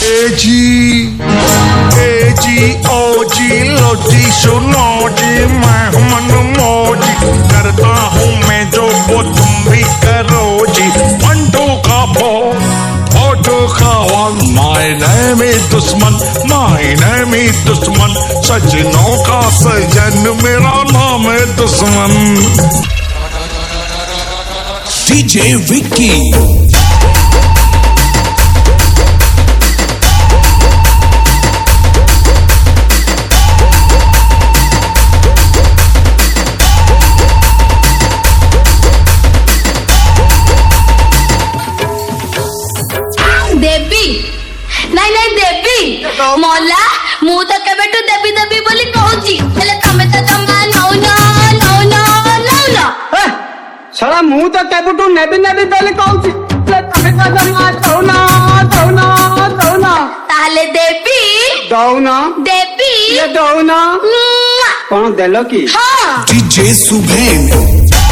ओ जी लो जी सुनो जी मैं मन मौजी करता हूँ मैं जो वो तुम भी करो जी। 1 2 का 4 2 का 1 माय नेम इज दुश्मन माय नेम इज दुश्मन सजनों का सजन मेरा नाम है दुश्मन। डीजे विक्की मोला मु तो केबेटू देबी देबी बोली कहूची हेले तमे तो जमा नौना नौना नौना साला मु तो केबेटू नेबी नेबी बोली कहूची हेले तमे तो जमा नौना नौना नौना ताले देबी दौना देबी ये दौना कौन देलो की हां डीजे सुभेन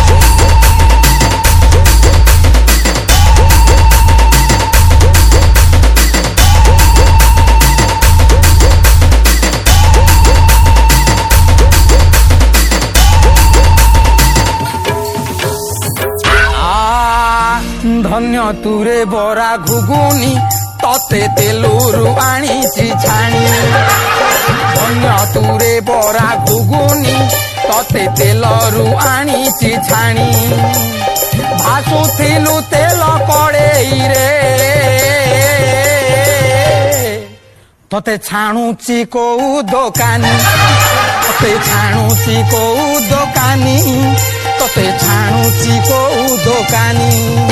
धन्य तुरे बरा घुगुनी तते तेलुरु आनीची छाणी धन्य तुरे बरा घुगुनी तते तेलरु आनीची छाणी भासुथिलु तेल कड़ेई रे तते छाणुची कोउ दोकानी तते छाणुची कोउ दोकानी तते छाणुची कोउ दोकानी